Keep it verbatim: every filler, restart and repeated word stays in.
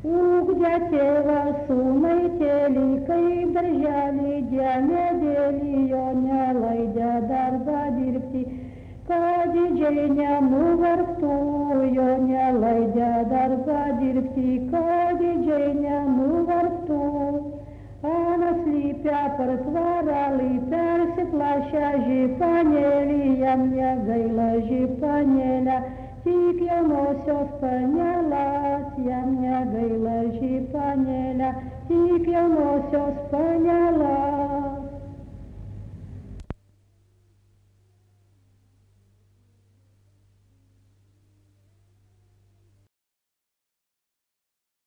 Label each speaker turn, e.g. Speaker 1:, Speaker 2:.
Speaker 1: Ugdė tėvas sūnai tėlį, kaip darželį dienė dėlį, jo nelaidė darbą dirbti, kad didžiai nenuvargtų, jo nelaidė darbą dirbti, kad didžiai nenuvargtų. Anas lypia per tvarelį, persiplašę žipanėlį, jam negaila žipanėlę, tik jaunosios panelės, jam negaila žipanėlę, tik jaunosios panelės.